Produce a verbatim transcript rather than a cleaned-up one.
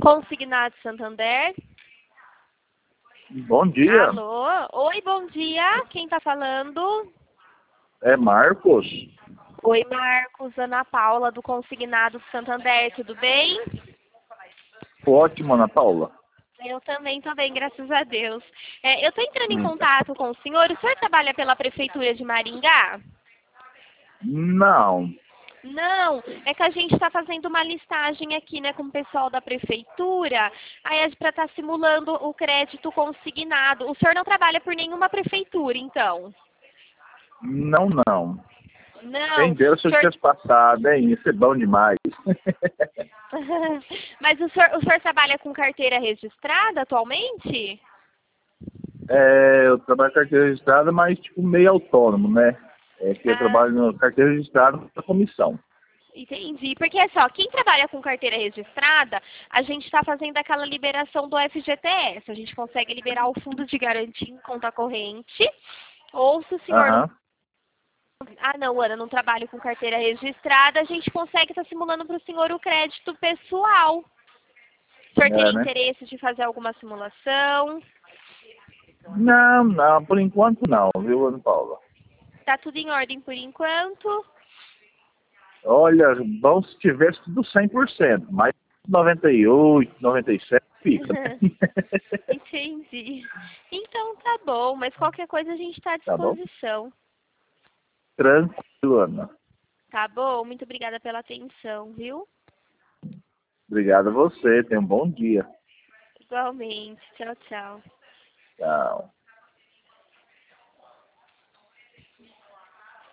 Consignado Santander. Bom dia. Alô? Oi, bom dia. Quem tá falando? É Marcos. Oi, Marcos. Ana Paula, do Consignado Santander. Tudo bem? Ótimo, Ana Paula. Eu também tô bem, graças a Deus. É, eu tô entrando em Hum. contato com o senhor. O senhor trabalha pela Prefeitura de Maringá? Não. Não, é que a gente está fazendo uma listagem aqui, né, com o pessoal da prefeitura, aí é para estar simulando o crédito consignado. O senhor não trabalha por nenhuma prefeitura, então? Não, não. Não, Quem dera o se eu senhor... tivesse passado, hein? Isso é bom demais. Mas o senhor, o senhor trabalha com carteira registrada atualmente? É, eu trabalho com carteira registrada, mas tipo meio autônomo, né? É que eu Ah, trabalho na carteira registrada na comissão. entendi. Porque é só, quem trabalha com carteira registrada, a gente está fazendo aquela liberação do F G T S. A gente consegue liberar o fundo de garantia em conta corrente. Ou se o senhor não... Aham. Ah, não, Ana, não trabalho com carteira registrada, a gente consegue estar simulando para o senhor o crédito pessoal. O senhor É, teria né? interesse de fazer alguma simulação? Não, não, por enquanto não, viu, Ana Paula? Tá tudo em ordem por enquanto? Olha, bom se tivesse tudo cem por cento, mas noventa e oito, noventa e sete fica. Entendi. Então tá bom, mas qualquer coisa a gente está à Tá bom? disposição. Tranquilo, Ana. Tá bom? Muito obrigada pela atenção, viu? Obrigado a você. Tenha um bom dia. Igualmente. Tchau, tchau. Tchau.